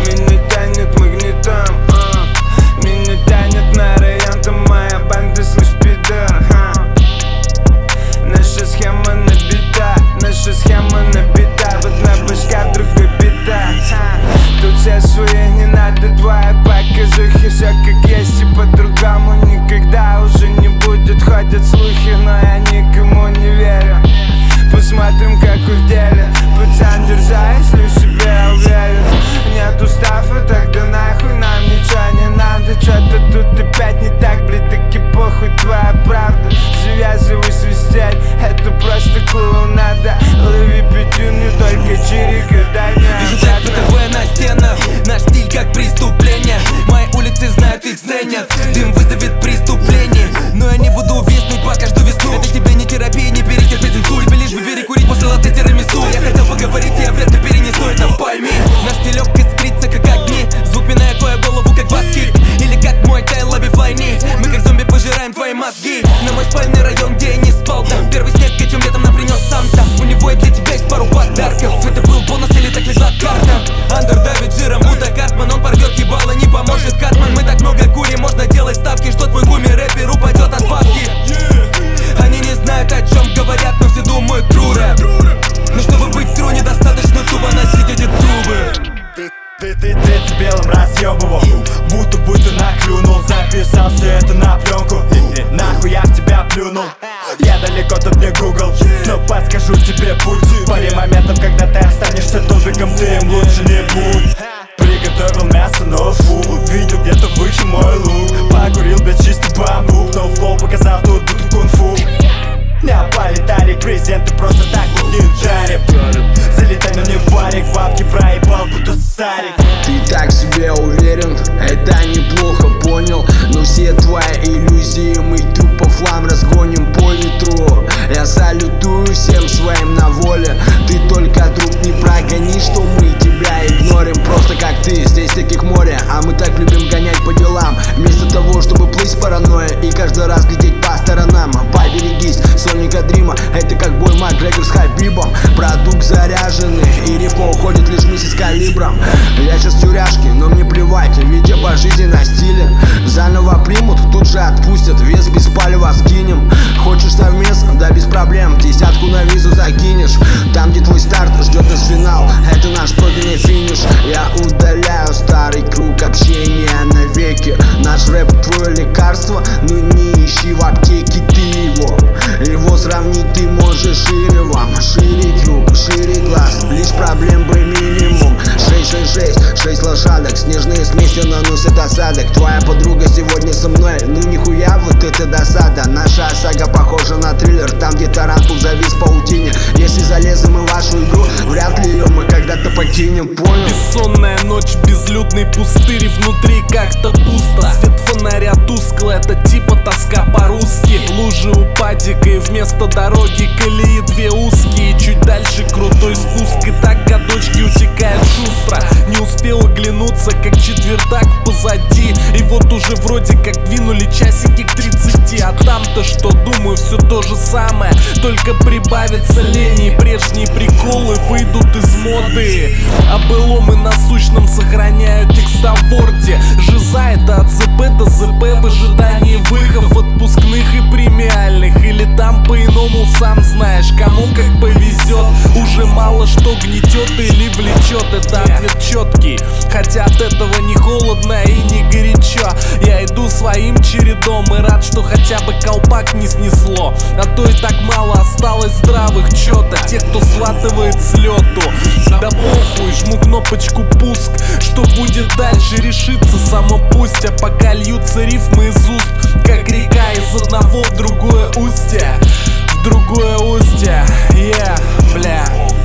Меня тянет магнитом, меня тянет на район, там моя банда, слышь, пидор. Наша схема набита, наша схема набита. В одна башка, в другой бита. Тут все свои, не надо твои показухи. Все как есть и по-другому никогда уже не будет. Ходят слухи, но я никому не верю. Посмотрим, как в деле. Пацан, держа, если в себе уверен. Нет устава, тогда нахуй нам ничего не надо. Чё-то тут опять не так, блядь, таки похуй, твоя правда. Завязывай свистеть, это просто клоунада. Лови пятюню, только чирика, дай мне вижу так ПТБ на стенах, наш стиль как преступление. Мои улицы знают и ценят, дым вызовет преступление. Но я не буду виснуть по каждую весну. Это тебе не терапия, не перетерпеть инсульт. Лишь бы перекурить после латте тирамису. Я хотел поговорить, я вряд ли перенесу это, пойми. Наш стилек искрится как огни, звук пинает твою голову как баскет. Или как мой тайл лови в лайне. Мы как зомби пожираем твои мозги. На мой спальный район, где я не спал, да. Первый снег этим летом нам принес Санта. У него и для тебя есть пару подарков. Это был бонус или так легла карта. Андер давит жиром, будто Катман. Он порвет ебало, не поможет Катман. Мы так много курим, можно делать ставки, что твой гуми рэпер упадет от бабки. Они не знают, о чем говорят, но все думают true рэп. Но чтобы быть true, недостаточно тупо носить эти трубы. Ты децибелом разъебывал, будто наклюнул. Записал все это на пленку, нахуй я в тебя плюнул. Я далеко, тут не Google, но подскажу тебе путь. В паре моментов, когда ты останешься тупиком, ты им лучше не будь. Приготовил мясо, но фу, видел где-то выше мой лук. Покурил, блядь, чистый бамбук, но флоу показал тут будто кунг-фу. Неаполитарик, презенты просто так вот не жарим. Залетай, но не варик, бабки проебал, будто сарик. Ты так в себе уверен, это неплохо, понял. Но все твои иллюзии мы тупо флам разгоним по ветру. Я салютую всем своим на воле. Ты только друг не прогони, что мы тебя игнорим. Просто как ты, здесь таких море, а мы так любим гонять по делам. Вместо того, чтобы плыть с паранойей и каждый раз глядеть по сторонам. Поберегись, Соника Дрима, это как бой Макгрегор с Хабибом. Продукт заряженный, и рифма уходит лишь вместе с калибром. Я сейчас в тюряшке, но мне плевать, ведь я по жизни на стиле. Заново примут, тут же отпустят, вес без палева скинем. Хочешь совместно? Да без проблем, десятку на визу закинешь. Там, где твой старт, ждет нас финал, это наш пройденный финиш. Я удаляю старый круг общения навеки. Наш рэп твое лекарство, но не ищи в аптеке ты его. Его сравнить ты можешь шире вам, шире круг, шире глаз. Лишь проблем бы минимум. 666, 6 лошадок, снежные смеси наносят осадок. Твоя подруга сегодня со мной, ну нихуя вот это досада. Наша сага похожа на триллер, там где тарантул завис в паутине. Если залезем мы в вашу игру, вряд ли ее мы когда-то покинем, понял? Бессонная ночь, безлюдный пустырь, внутри как-то пусто. Свет фонаря тускло, это типа тоска по-русски. Лужи у падика и вместо дороги колеи две узкие. Чуть дальше крутой спуск, и так годочки утекают шустро. Не успел оглянуться, как четвертак позади. И вот уже вроде как двинули часики к 30. А там-то что, думаю, все то же самое, только прибавится лени, и прежние приколы выйдут из моды. А былом и насущном сохраняю текста в ворде. Жиза это от ЗП до ЗП в ожидании выходов отпускных и премиальных. Или там по-иному, сам знаешь, кому как повезет. Уже мало что гнетет или влечет, это ответ четкий. Хотя от этого не холодно и не горячо. Я иду своим чередом и рад, что хотя бы колпак не снесло. А то и так мало осталось здравых чета, тех, кто сватывает с лету. Да похуй, жму кнопочку пуск. Что будет дальше, решится само пусть. А пока льются рифмы из уст, как река из одного в другое устье. В другое устье, бля.